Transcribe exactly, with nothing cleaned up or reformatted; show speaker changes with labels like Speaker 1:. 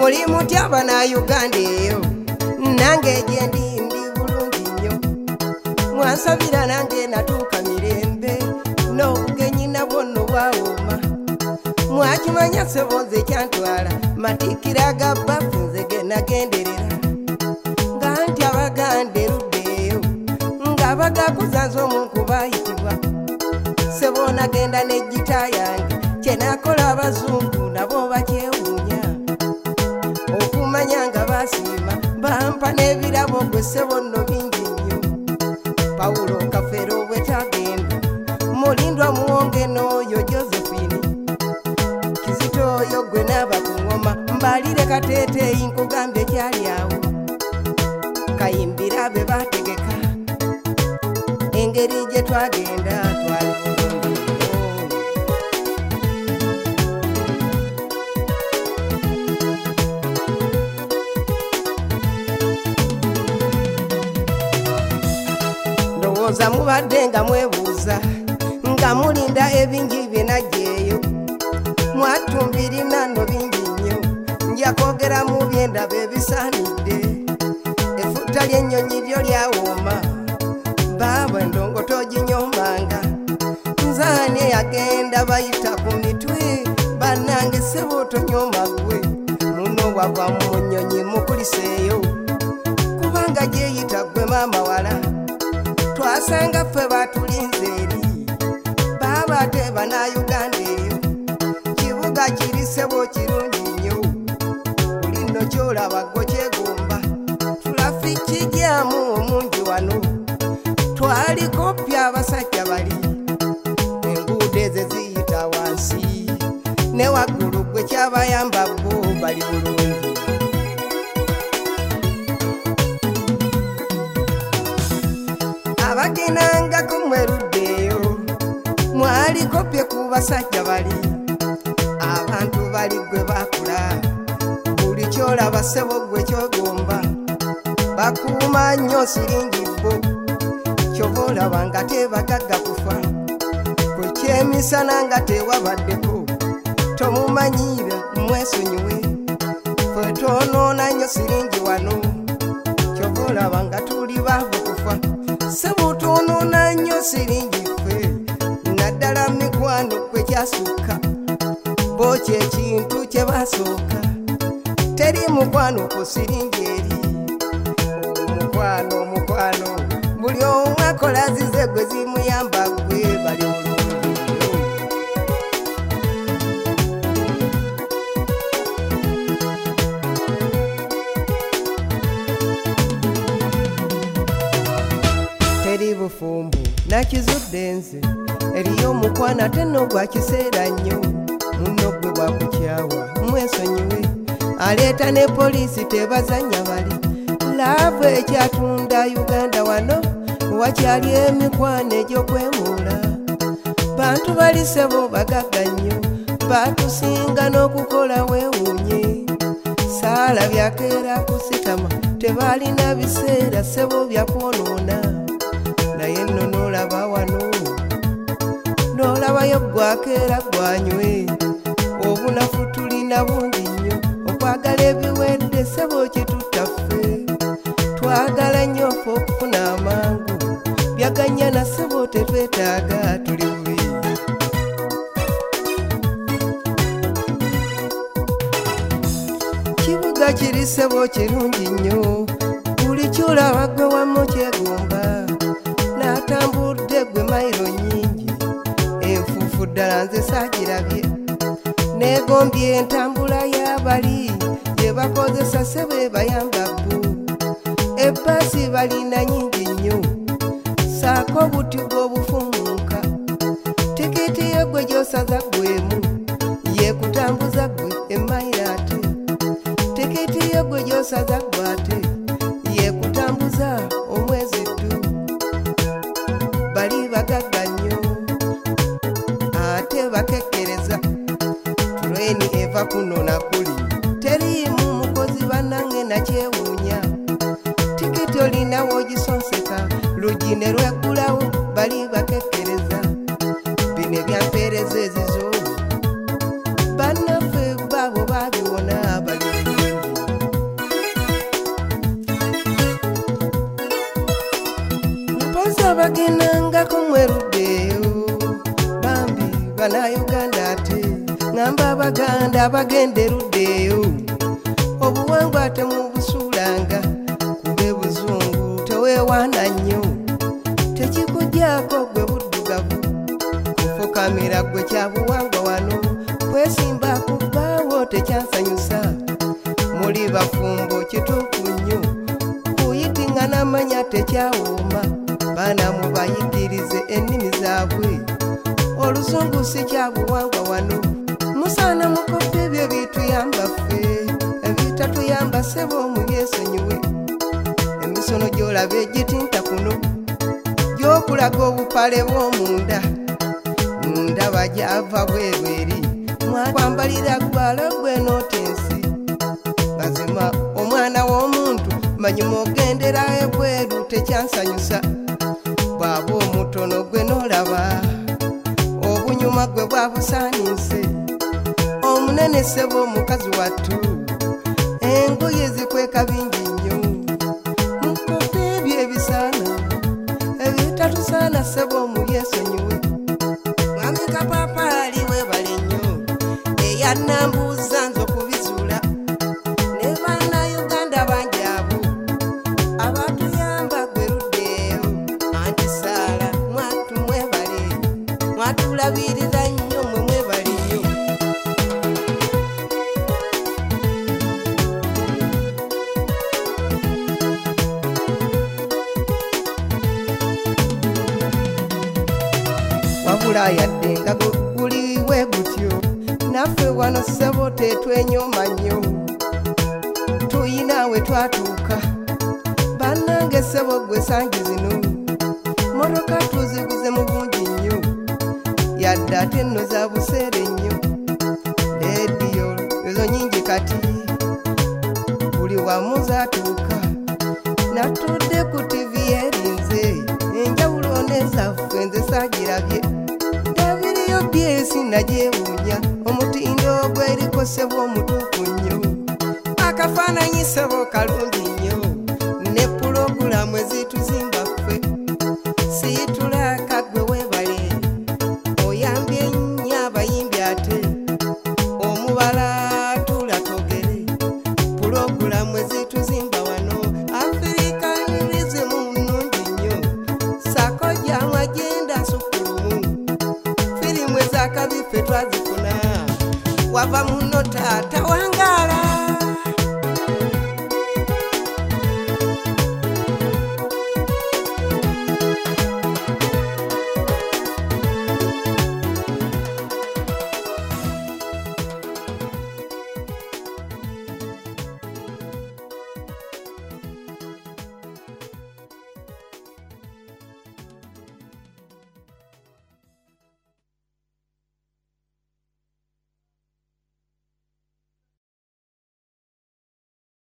Speaker 1: Muli mutya bannayuganda eyo nange gye ndi ndi bulungi nnyo mwansabira nange natuuka mirembe n'obugenyi nabwo nno bwawooma mwakimanya ssebo nze kyantwala matikkira ga bbafu nze ge nagenderera nga nti abaganda erudda eyo nga bagakuza nze omuntu baayitibwa ssebo nagenda n'ejjita yange kye nakola abazungu nabo bakyewuunya okumanya nga basiima bampa n'ebirabo gwe ssebo nno bingi nnyo Pawulo Kafeero bwe tagenda mulindwa muwonge n'oyo Josephine Kizito oyo gwe n'aba ku ngoma mbalire Kateeteeyi nkugambye kyali awo kayimbira be baategeka engeri gye twagenda twali ndowooza mubadde nga mwebuuza nga mulinda ebingi bye najjeeyo mwatumbirina nno bingi nnyo nja kwogera mu byendaba ebisaanidde efutta ly'ennyonyi lyo lyawooma baabwe ndongo toginyombanga nzaani eyagenda bayita ku mitwe bannange ssebo tonyoma ggwe muno wava mu nnyonyi mukuliseeyo kubanga gyeyita ggwe maama wala twasanga ffe batulinze eri baaba ate bannayuganda eyo kibuga kiri ssebo kirungi nnyo buli nno kyolaba gwe kyegomba tulafiki gyamu omungi wano twaliko pya abasajja bali enguudo ezo ziyita wansi ne waggulu gwe kyabayamba bo bali bulungi abagendangako mwerudde eyo mwaliko pye ku basajja bali abantu bali gwe bakula buli kyolaba ssebo gwe kyogomba bakuuma nnyo siringi bo kyova olaba nga tebagagga kufa ku kyemisana nga tewabaddeko tomumanyiira mwesonyiwe ffe twonoona nnyo siringi wano kyova olaba nga tuli baavu kufa ssebo twonoona nnyo siringi ffe naddala mikwano kwe kyasukka bo kyekintu kye basooka teri mukwano ku siringi eri omukwano omukwano buli omu akola zize gwe zimuyamba gwe bali teri bufumbu nakizudde nze eriyo omukwana ate nno gwa kiseera nnyo munno gwe bwakukyawa mwesonyiwe aleeta ne poliisi tebazanya bali laavu ekyatunda Uganda wano wakyali emikwano egy'okwemuula bantu bali ssebo bagagga nnyo batusinga n'okukola weewuunye saala byakeera kusitama tebalina biseera ssebo byakwonoona naye nno n'olaba wano n'olabayo gwakeera gwanywe obunafu tulina bungi nnyo okwagala ebiwedde ssebo kitutta ffe twagala nnyo ffe okufuna amangu byaganya na ssebo tetwetaaga tuli bubi kibuga kiri ssebo kirungi nnyo buli kyolaba gwe wamu kyegomba n'atambudde gwe mayiro nnyingi enfuufu ddala nze saagirabye neegombye entambula y'abali gye bakozesa ssebo ebayamba bbo ebbaasi balina nyingi nnyo saako obuti bw'obufumuuka tikiti yo gwe gy'osaza gwemu yeekutambuza gwe emayiro ate tikiti yo gwe gy'osaza gwe ate yeekutambuza omwezi ddu bali bagagga nnyo ate bakekkereza tulweni eva kuno na kuli teriimu mukozi bannange nakyewuunya tikiti olinawo ogisonseka lugi ne lweggulawo bali bakekkereza bino ebyampeereza ezizo bannaffe baabo babiwona bali bagenangako mweruddeyo bambi bannayuganda ate ngamba abaganda abagenderuddeyo obuwangwa ate mubusuulanga kube buzungu teweewaana nnyo tekikujjaako gwe buddugavu kufukamira gwe kyabuwangwa wano kwesimba kubaawo tekyansanyusa muli bafumbo kituuku nnyo kuyitinga n'amanya tekyawooma baana mubayigirize ennimi zaabwe oluzungu si kyabuwangwa wano musaana mukope ebyo bituyamba ffe ebitatuyamba sebo mubyesonyiwe emisono gy'olaba egitinta kuno gy'okulaga obupale bw'omunda ndaba gyava bwerweri mwakwambalira gwala gwe nootensi mazima omwana w'omuntu manyi mugendera ebweru tekyansanyusa bw'aba omutono gwe n'olaba obunyuma gwe bwabusaanise omunene sebo omukazi wattu engoye zikweka bingi nnyo mukope ebyo ebisaana ebitatusaana sebo mubyesonyiwe mwami kapapaali webale nnyo eyannambuuza nze okubizuula ne bannayuganda bangi abo abatuyamba gweruddeeyo anti saala mwatu mwebale mwatulabirira nnyo mwe mwebaleyo wabula yadde nga guliwe gutyo naffe wano ssebo tetwenyoma nnyo tuyina we twatuuka bannange ssebo gwe sangi zino motoka tuziguze mu bungi nnyo yadde ate nno za buseere nnyo lediyo ezo nyingi kati buli wamu zaatuuka natudde ku tivi erinze enjawulo nezaffe nze saagirabye ndabiriyo byesi nagyewuunya omutindo gweriko ssebo omutuufu nnyo akafaananyi ssebo kalungi nnyo ne pulogulamu ezituzimba ffe siitulaka gwe weebale oyambye nnyo abayimbi ate omubala tulatogere pulogulamu ezituzimba wano afirikanirizemu nnungi nnyo sakojjamu agenda sukulumu firimu ez'akabiffe twazifuna wava muno taata wange